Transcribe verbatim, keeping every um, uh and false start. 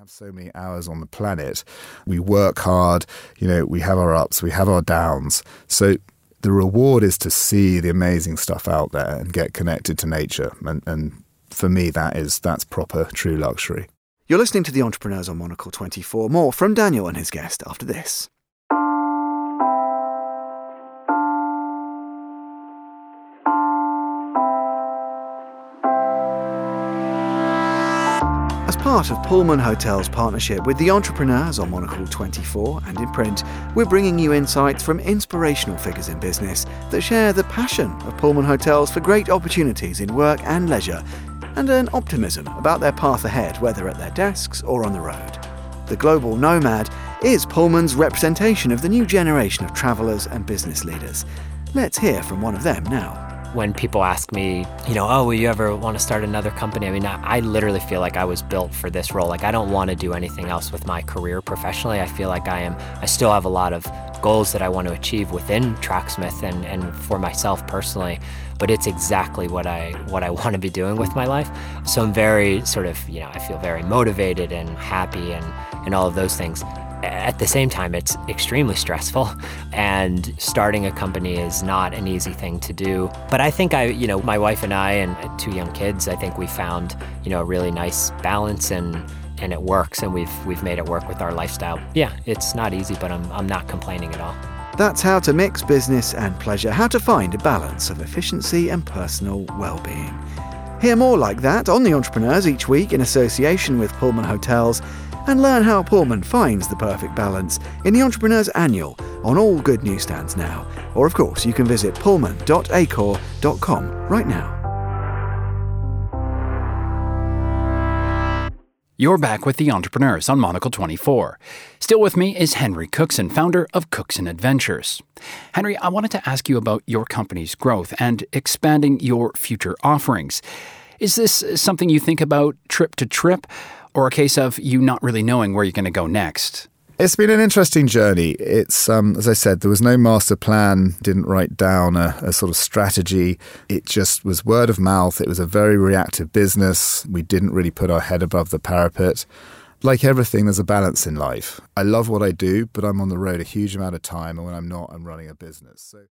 have so many hours on the planet. We work hard, you know, we have our ups, we have our downs. So the reward is to see the amazing stuff out there and get connected to nature. And, and for me, that is that's proper, true luxury. You're listening to The Entrepreneurs on Monocle twenty-four. More from Daniel and his guest after this. As part of Pullman Hotels' partnership with The Entrepreneurs on Monocle twenty-four and in print, we're bringing you insights from inspirational figures in business that share the passion of Pullman Hotels for great opportunities in work and leisure, and an optimism about their path ahead, whether at their desks or on the road. The Global Nomad is Pullman's representation of the new generation of travellers and business leaders. Let's hear from one of them now. When people ask me, you know, oh, will you ever want to start another company? I mean, I, I literally feel like I was built for this role. Like, I don't want to do anything else with my career professionally. I feel like I am, I still have a lot of goals that I want to achieve within Tracksmith and, and for myself personally, but it's exactly what I what I want to be doing with my life. So I'm very sort of, you know, I feel very motivated and happy and, and all of those things. At the same time, it's extremely stressful, and starting a company is not an easy thing to do. But I think I, you know, my wife and I and two young kids, I think we found, you know, a really nice balance, and and it works, and we've we've made it work with our lifestyle. Yeah, it's not easy, but I'm I'm not complaining at all. That's how to mix business and pleasure, how to find a balance of efficiency and personal well-being. Hear more like that on The Entrepreneurs each week in association with Pullman Hotels, and learn how Pullman finds the perfect balance in The Entrepreneurs Annual on all good newsstands now. Or, of course, you can visit pullman dot acor dot com right now. You're back with The Entrepreneurs on Monocle twenty-four. Still with me is Henry Cookson, founder of Cookson Adventures. Henry, I wanted to ask you about your company's growth and expanding your future offerings. Is this something you think about trip to trip, or a case of you not really knowing where you're going to go next? It's been an interesting journey. It's, um, as I said, there was no master plan, didn't write down a, a sort of strategy. It just was word of mouth. It was a very reactive business. We didn't really put our head above the parapet. Like everything, there's a balance in life. I love what I do, but I'm on the road a huge amount of time, and when I'm not, I'm running a business. So